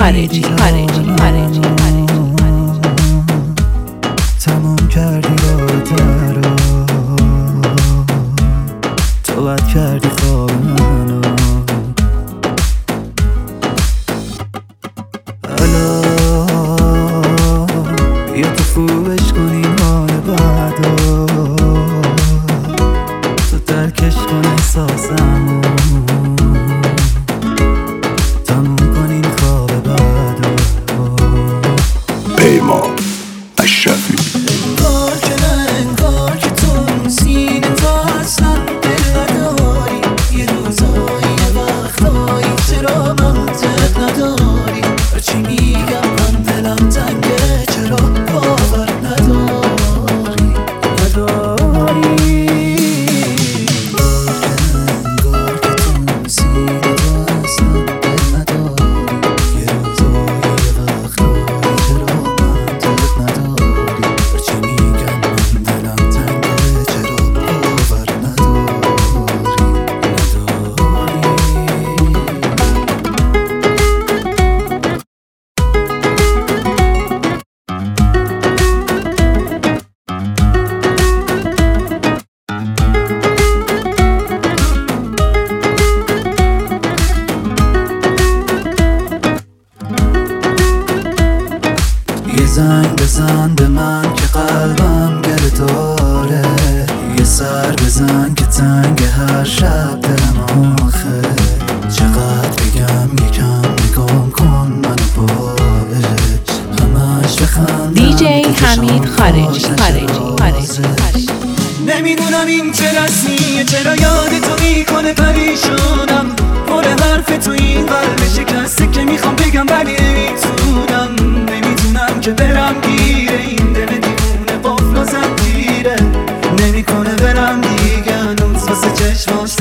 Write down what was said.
خارجی تموم کردی رابطه رو، تو بد کردی خواب منو. حالا بیا تو خوبش کنیم حال بعدو، تو درکش کن احساسمو، تموم کنیم خواب بعدو. پیمان اشرفی. انگار که نه انگار که تو سینه تا اصلا دل نداری، یه روزایی یه وقتایی چرا منطق نداری، هرچی میگم من دلم تنگه چرا باور نداری. انگار که تو سینه تا اصلا دل نداری، یه روزایی یه وقتایی چرا منطق نداری، هرچی میگم من دلم تنگه چرا باور نداری. یه زنگ بزن به من که قلبم گره داره، یه سر بزن که تنگ هر شب دلم آخه، چقدر بگم یکم نگام کن منو باش، همش بخندم دیجی حمید خارجی. نمیدونم این چه رسمیه، چرا یاد تو میکنه پریشونم، پر حرف تو این قلب شکسته که میخوام بگم ولی نمیتونم، نمیتونم که برم گیره این دل دیوونه قفل و زنجیره، نمیکنه برم دیگه هنوز واسه چشماش